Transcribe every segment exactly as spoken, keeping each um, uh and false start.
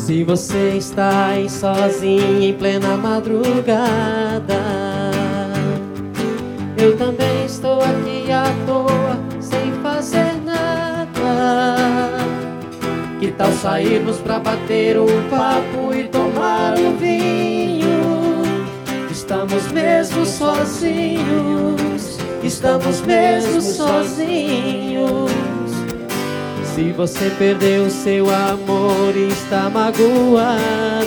Se você está aí sozinho em plena madrugada, eu também estou aqui à toa, sem fazer nada. Que tal sairmos pra bater um papo e tomar um vinho? Estamos mesmo sozinhos, estamos mesmo sozinhos. Se você perdeu seu amor e está magoada,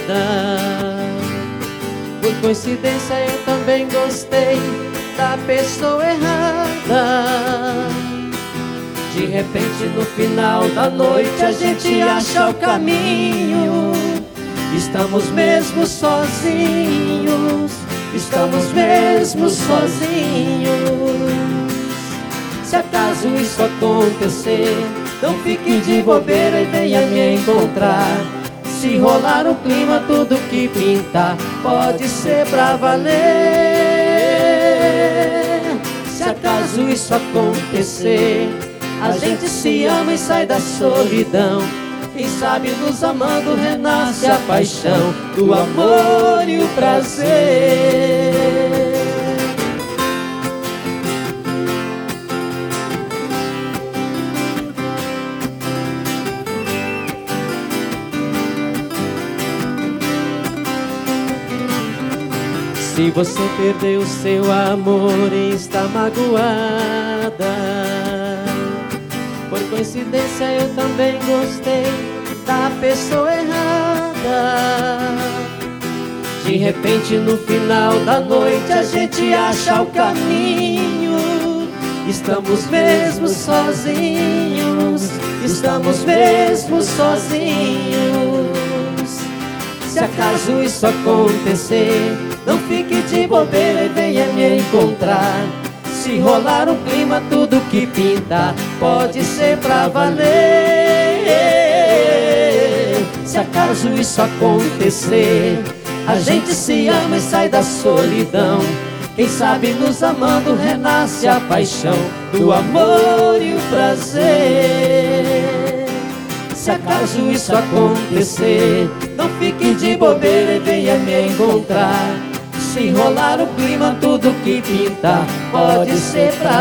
por coincidência eu também gostei da pessoa errada. De repente no final da noite a gente acha o caminho. Estamos mesmo sozinhos, estamos mesmo sozinhos. Se acaso isso acontecer, não fique de bobeira e venha me encontrar. Se rolar um clima, tudo que pintar pode ser pra valer. Se acaso isso acontecer, a gente se ama e sai da solidão. Quem sabe nos amando renasce a paixão do amor e o prazer. Se você perdeu seu amor e está magoada, por coincidência eu também gostei da pessoa errada. De repente no final da noite a gente acha o caminho. Estamos mesmo sozinhos, estamos mesmo sozinhos. Se acaso isso acontecer, não fique de bobeira e venha me encontrar. Se rolar um clima, tudo que pintar pode ser pra valer. Se acaso isso acontecer, a gente se ama e sai da solidão. Quem sabe nos amando renasce a paixão do amor e o prazer. Se acaso isso acontecer, não fique de bobeira e venha me encontrar. Se rolar o clima, tudo que pintar pode ser pra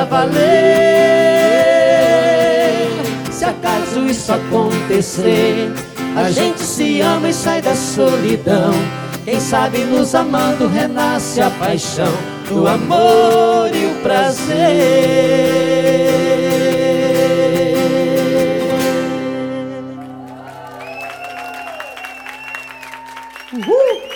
valer. Se acaso isso acontecer, a gente se ama e sai da solidão. Quem sabe nos amando renasce a paixão do amor e o prazer. Uhul!